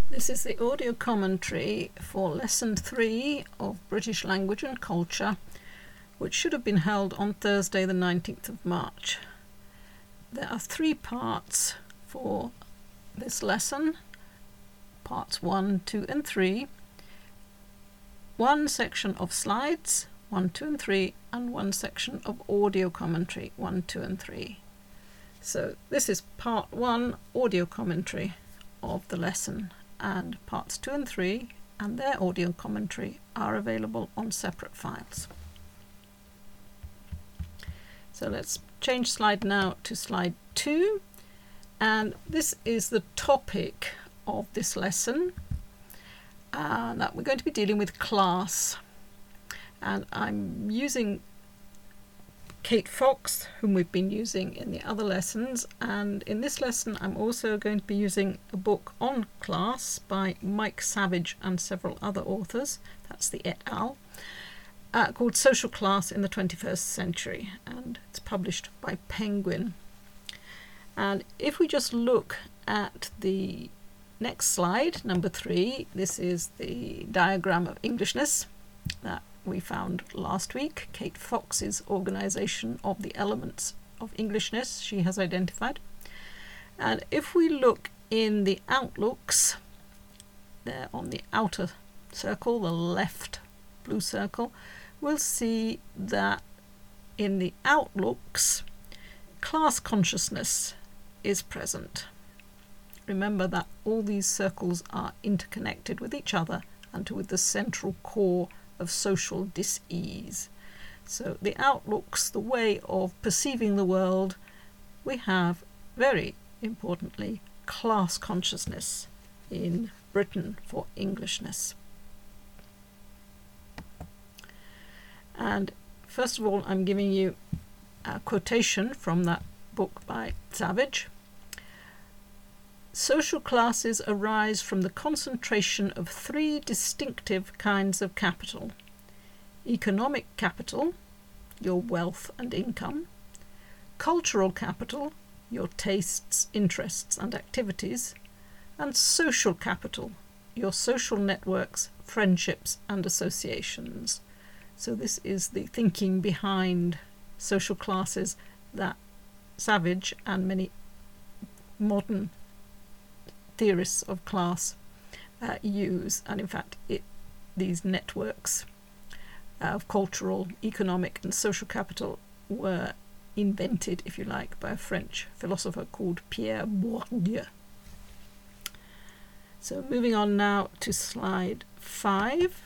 This is the audio commentary for Lesson 3 of British Language and Culture, which should have been held on Thursday the 19th of March. There are 3 parts for this lesson, parts 1, 2 and 3, 1 section of slides, 1, 2 and 3, and 1 section of audio commentary, 1, 2 and 3. So this is part 1 audio commentary of the lesson, and parts 2 and 3 and their audio commentary are available on separate files. So let's change slide now to slide 2, and this is the topic of this lesson, that we're going to be dealing with class, and I'm using Kate Fox, whom we've been using in the other lessons, and in this lesson I'm also going to be using a book on class by Mike Savage and several other authors, that's the et al., called Social Class in the 21st Century, and it's published by Penguin. And if we just look at the next slide, number 3, this is the diagram of Englishness that we found last week, Kate Fox's organisation of the elements of Englishness she has identified. And if we look in the outlooks, there on the outer circle, the left blue circle, we'll see that in the outlooks, class consciousness is present. Remember that all these circles are interconnected with each other and with the central core of social dis-ease. So the outlooks, the way of perceiving the world, we have, very importantly, class consciousness in Britain for Englishness. And first of all, I'm giving you a quotation from that book by Savage. Social classes arise from the concentration of 3 distinctive kinds of capital: economic capital, your wealth and income; cultural capital, your tastes, interests and activities; and social capital, your social networks, friendships and associations. So this is the thinking behind social classes that Savage and many modern theorists of class use, and in fact these networks of cultural, economic and social capital were invented, if you like, by a French philosopher called Pierre Bourdieu. So moving on now to slide 5,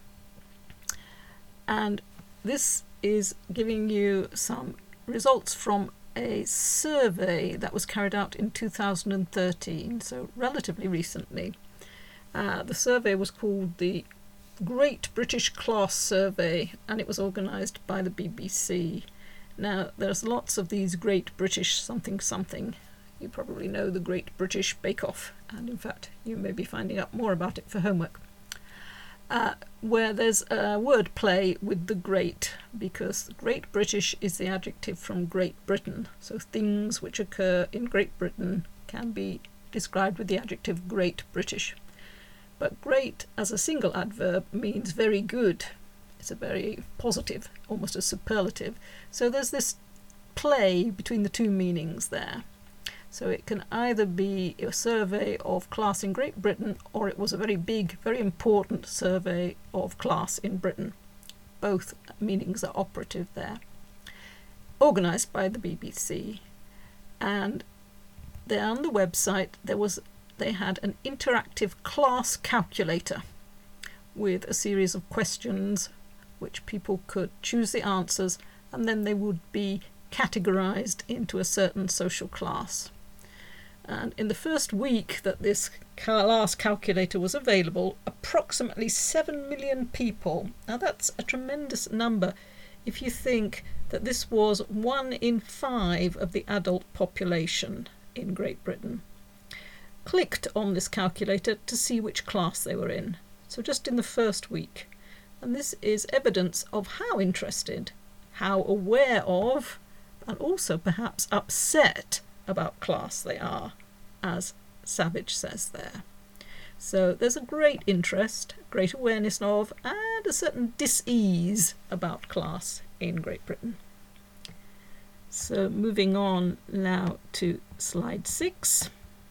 and this is giving you some results from a survey that was carried out in 2013, so relatively recently. The survey was called the Great British Class Survey, and it was organised by the BBC. Now, there's lots of these Great British something something. You probably know the Great British Bake Off, and in fact you may be finding out more about it for homework, where there's a word play with the great, because Great British is the adjective from Great Britain, so things which occur in Great Britain can be described with the adjective Great British. But great as a single adverb means very good. It's a very positive, almost a superlative. So there's this play between the 2 meanings there. So it can either be a survey of class in Great Britain, or it was a very big, very important survey of class in Britain. Both meanings are operative there. Organised by the BBC. And there on the website they had an interactive class calculator with a series of questions which people could choose the answers, and then they would be categorised into a certain social class. And in the first week that this class calculator was available, approximately 7 million people, now that's a tremendous number if you think that this was 1 in 5 of the adult population in Great Britain, clicked on this calculator to see which class they were in. So just in the first week. And this is evidence of how interested, how aware of, and also perhaps upset about class they are, as Savage says there. So there's a great interest, great awareness of, and a certain dis-ease about class in Great Britain. So moving on now to slide 6.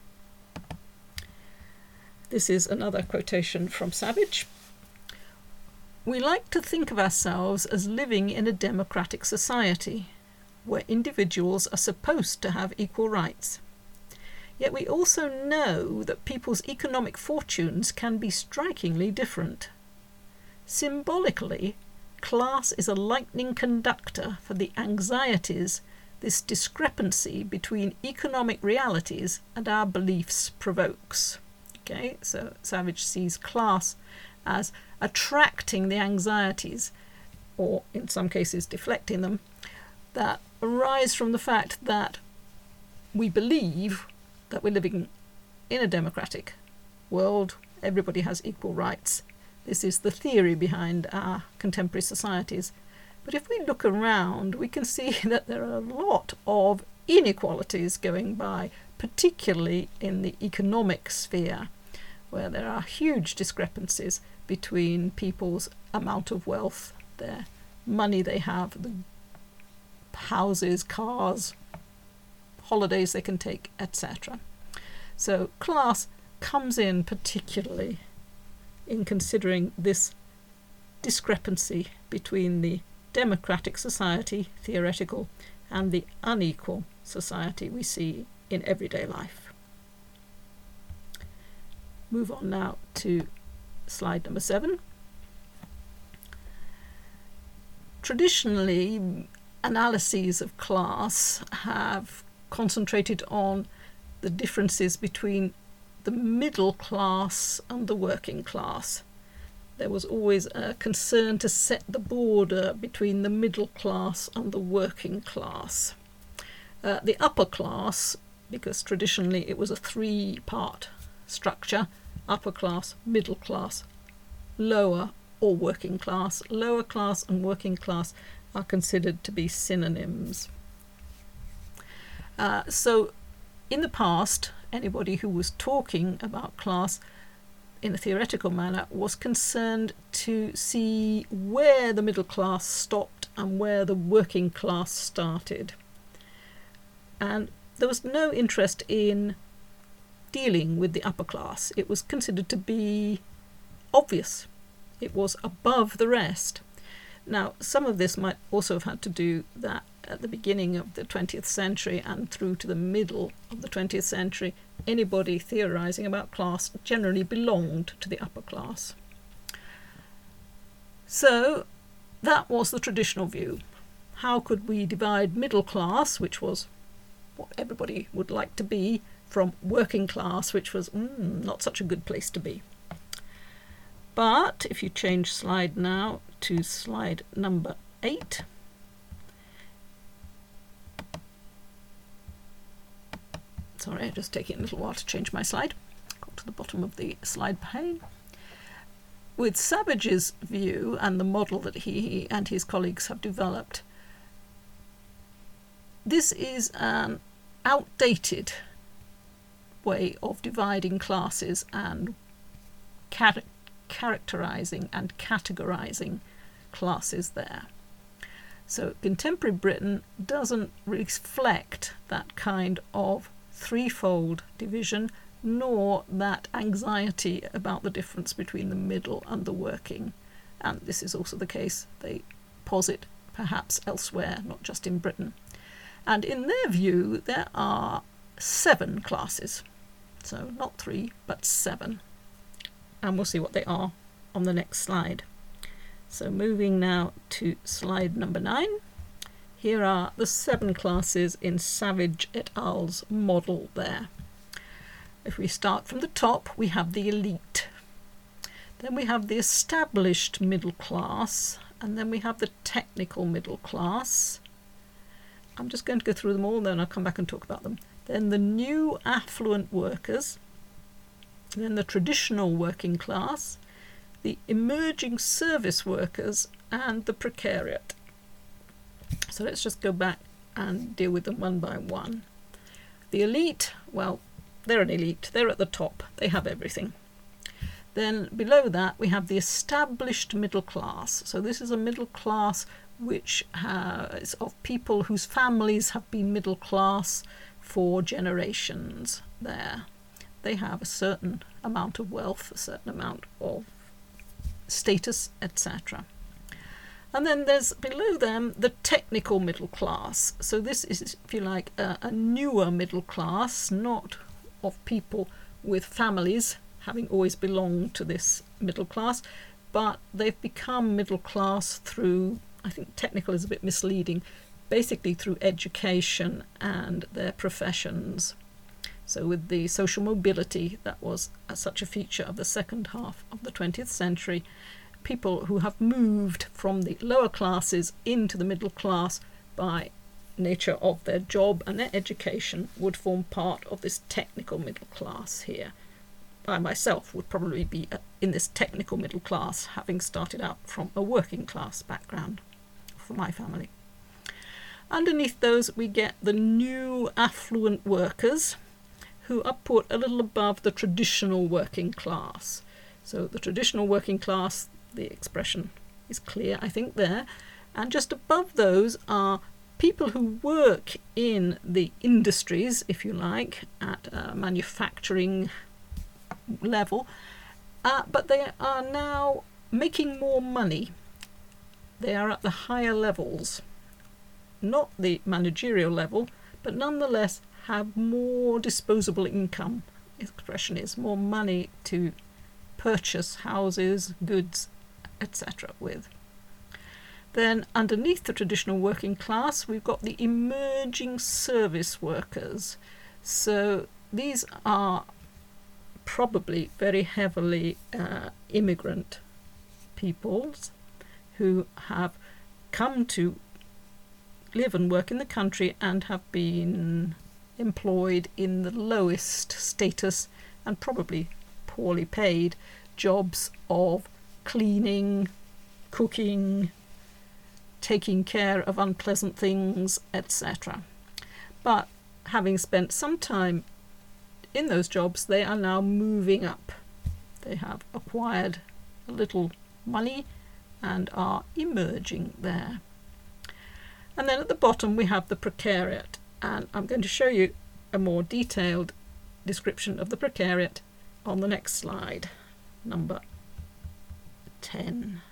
This is another quotation from Savage. "We like to think of ourselves as living in a democratic society, where individuals are supposed to have equal rights. Yet we also know that people's economic fortunes can be strikingly different. Symbolically, class is a lightning conductor for the anxieties this discrepancy between economic realities and our beliefs provokes." Okay, so Savage sees class as attracting the anxieties, or in some cases deflecting them, that arise from the fact that we believe that we're living in a democratic world, everybody has equal rights. This is the theory behind our contemporary societies. But if we look around, we can see that there are a lot of inequalities going by, particularly in the economic sphere, where there are huge discrepancies between people's amount of wealth, their money they have, the houses, cars, holidays they can take, etc. So class comes in particularly in considering this discrepancy between the democratic society, theoretical, and the unequal society we see in everyday life. Move on now to slide number 7. Traditionally, analyses of class have concentrated on the differences between the middle class and the working class. There was always a concern to set the border between the middle class and the working class. The upper class, because traditionally it was a 3-part structure, upper class, middle class, lower or working class. Lower class and working class are considered to be synonyms. So in the past, anybody who was talking about class in a theoretical manner was concerned to see where the middle class stopped and where the working class started. And there was no interest in dealing with the upper class. It was considered to be obvious. It was above the rest. Now, some of this might also have had to do that at the beginning of the 20th century and through to the middle of the 20th century, anybody theorising about class generally belonged to the upper class. So that was the traditional view. How could we divide middle class, which was what everybody would like to be, from working class, which was not such a good place to be? But if you change slide now to slide number 8, sorry, I'm just taking a little while to change my slide. Got to the bottom of the slide pane. With Savage's view and the model that he and his colleagues have developed, this is an outdated way of dividing classes and characterising and categorising classes there. So contemporary Britain doesn't reflect that kind of threefold division, nor that anxiety about the difference between the middle and the working. And this is also the case, they posit, perhaps elsewhere, not just in Britain. And in their view, there are 7 classes. So not 3, but 7. And we'll see what they are on the next slide. So moving now to slide number 9. Here are the 7 classes in Savage et al.'s model there. If we start from the top, we have the elite. Then we have the established middle class, and then we have the technical middle class. I'm just going to go through them all, then I'll come back and talk about them. Then the new affluent workers, then the traditional working class, the emerging service workers, and the precariat. So let's just go back and deal with them one by one. The elite, well, they're an elite. They're at the top. They have everything. Then below that we have the established middle class. So this is a middle class which is of people whose families have been middle class for generations there. They have a certain amount of wealth, a certain amount of status, etc. And then there's below them the technical middle class. So this is, if you like, a newer middle class, not of people with families having always belonged to this middle class, but they've become middle class through, I think technical is a bit misleading, basically through education and their professions. So with the social mobility that was such a feature of the second half of the 20th century, people who have moved from the lower classes into the middle class by nature of their job and their education would form part of this technical middle class here. I myself would probably be in this technical middle class, having started out from a working class background for my family. Underneath those we get the new affluent workers, who are put a little above the traditional working class. So the traditional working class, the expression is clear, I think, there. And just above those are people who work in the industries, if you like, at a manufacturing level, but they are now making more money. They are at the higher levels, not the managerial level, but nonetheless have more disposable income. The expression is more money to purchase houses, goods, etc. with. Then underneath the traditional working class we've got the emerging service workers. So these are probably very heavily immigrant peoples who have come to live and work in the country and have been employed in the lowest status and probably poorly paid jobs of cleaning, cooking, taking care of unpleasant things, etc. But having spent some time in those jobs, they are now moving up. They have acquired a little money and are emerging there. And then at the bottom we have the precariat, and I'm going to show you a more detailed description of the precariat on the next slide, number 10.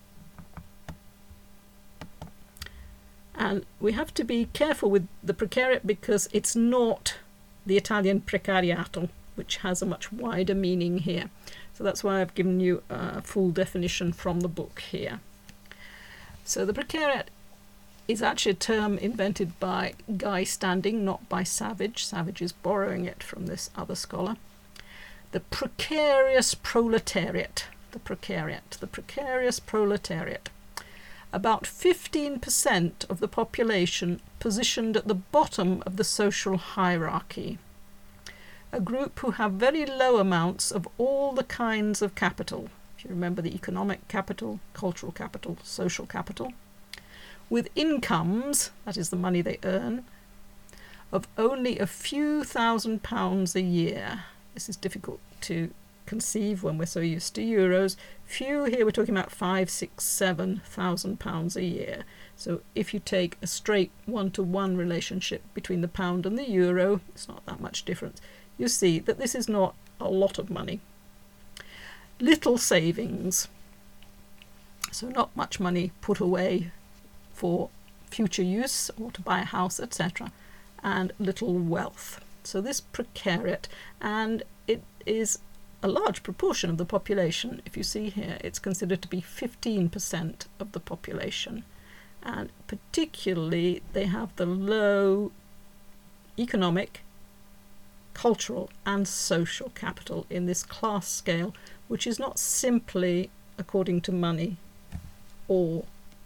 And we have to be careful with the precariat because it's not the Italian precariato, which has a much wider meaning here. So that's why I've given you a full definition from the book here. So the precariat is actually a term invented by Guy Standing, not by Savage. Savage is borrowing it from this other scholar. The precarious proletariat. The precarious proletariat. About 15% of the population positioned at the bottom of the social hierarchy. A group who have very low amounts of all the kinds of capital. If you remember the economic capital, cultural capital, social capital. With incomes, that is the money they earn, of only a few £1,000s a year. This is difficult to conceive when we're so used to euros. Few here, we're talking about £5,000, £6,000, £7,000 a year. So if you take a straight one-to-one relationship between the pound and the euro, it's not that much difference. You see that this is not a lot of money. Little savings, so not much money put away for future use or to buy a house, etc., and little wealth. So this precariat, and it is a large proportion of the population. If you see here, it's considered to be 15% of the population, and particularly they have the low economic, cultural and social capital in this class scale, which is not simply according to money or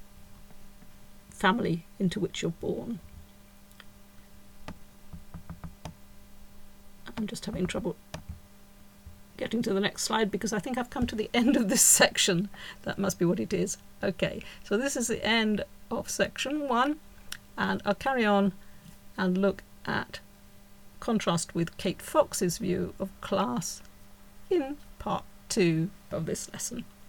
family into which you're born. I'm just having trouble getting to the next slide because I think I've come to the end of this section. That must be what it is. Okay, so this is the end of section 1, and I'll carry on and look at contrast with Kate Fox's view of class in part 2 of this lesson.